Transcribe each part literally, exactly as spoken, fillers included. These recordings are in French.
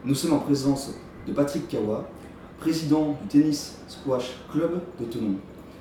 Nous sommes en présence de Patrick Kawa, président du Tennis Squash Club de Thonon.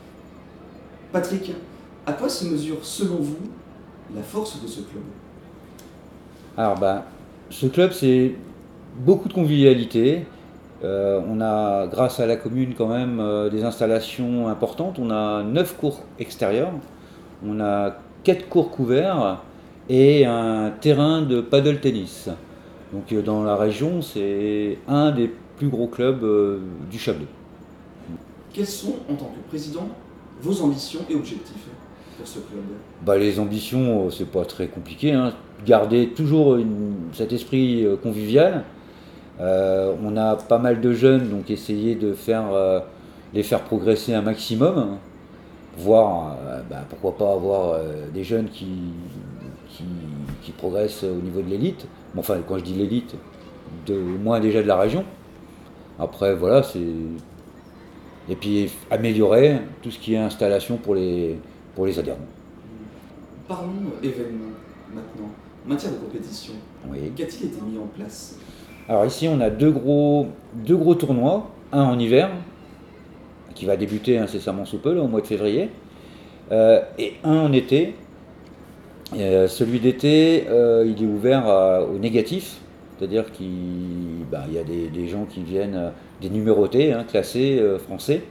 Patrick, à quoi se mesure selon vous la force de ce club? Alors bah, ce club, c'est beaucoup de convivialité. Euh, on a, grâce à la commune, quand même euh, des installations importantes. On a neuf cours extérieurs, on a quatre cours couverts et un terrain de paddle tennis. Donc euh, dans la région, c'est un des plus gros clubs euh, du Chablais. Quelles sont, en tant que président, vos ambitions et objectifs pour ce club? Bah, les ambitions, euh, c'est pas très compliqué, hein. Garder toujours une- cet esprit euh, convivial. Euh, on a pas mal de jeunes, donc essayer de faire, euh, les faire progresser un maximum, hein. Voir, euh, bah, pourquoi pas avoir euh, des jeunes qui, qui, qui progressent au niveau de l'élite. Bon, enfin, quand je dis l'élite, de, au moins déjà de la région. Après, voilà, c'est. Et puis améliorer tout ce qui est installation pour les, pour les adhérents. Parlons événements maintenant. En matière de compétition, Oui. qu'a-t-il été mis en place? Alors ici, on a deux gros, deux gros tournois. Un en hiver, qui va débuter incessamment sous peu, là, au mois de février, euh, et un en été. Euh, celui d'été, euh, il est ouvert à- aux négatifs, c'est-à-dire qu'il bah, il y a des, des gens qui viennent, euh, des numérotés, hein, classés euh, français.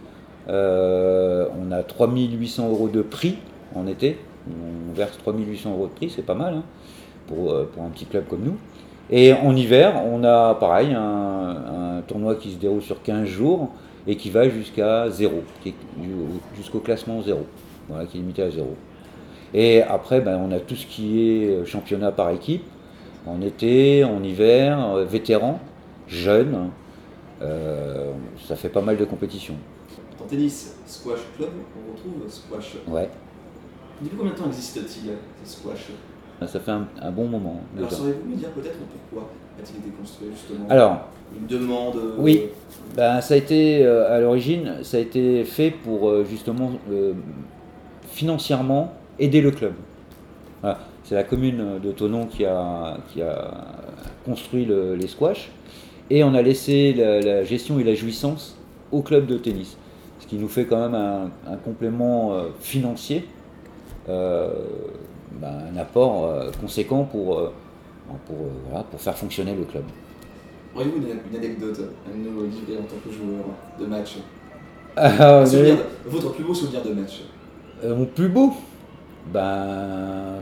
Euh, on a trois mille huit cents euros de prix en été. On verse trois mille huit cents euros de prix, c'est pas mal, hein, pour, euh, pour un petit club comme nous. Et en hiver, on a pareil un, un tournoi qui se déroule sur quinze jours et qui va jusqu'à zéro, qui est jusqu'au classement zéro, voilà, qui est limité à zéro. Et après, ben, on a tout ce qui est championnat par équipe, en été, en hiver, euh, vétérans, jeunes. Euh, ça fait pas mal de compétitions. Dans Tennis Squash Club, on retrouve squash. Ouais, Depuis combien de temps existe-t-il, ce squash? ça fait un, un bon moment Alors, déjà. sauriez-vous me dire peut-être pourquoi a-t-il été construit justement? Alors, Une demande euh, oui, ben, ça a été, euh, à l'origine, ça a été fait pour euh, justement euh, financièrement aider le club. Voilà. C'est la commune de Thonon qui a, qui a construit le- les squash et on a laissé la, la gestion et la jouissance au club de tennis. Ce qui nous fait quand même un, un complément euh, financier, euh, ben, un apport euh, conséquent pour, euh, pour, euh, voilà, pour faire fonctionner le club. Auriez-vous une, une anecdote à nous livrer en tant que joueur de match? Ah, Un souvenir mais, de- votre plus beau souvenir de match? euh, mon plus beau, ben,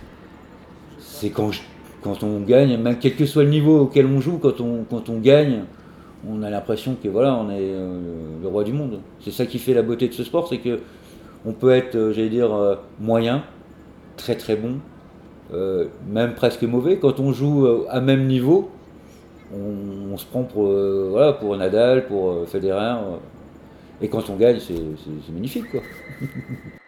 c'est quand, je- quand on gagne, même quel que soit le niveau auquel on joue, quand on, quand on gagne, on a l'impression que voilà, on est euh, le roi du monde. C'est ça qui fait la beauté de ce sport, c'est que on peut être, euh, j'allais dire, euh, moyen, très très bon, euh, même presque mauvais. Quand on joue euh, à même niveau, on, on se prend pour, euh, voilà, pour Nadal, pour euh, Federer, euh, et quand on gagne, c'est c'est- c'est magnifique, quoi.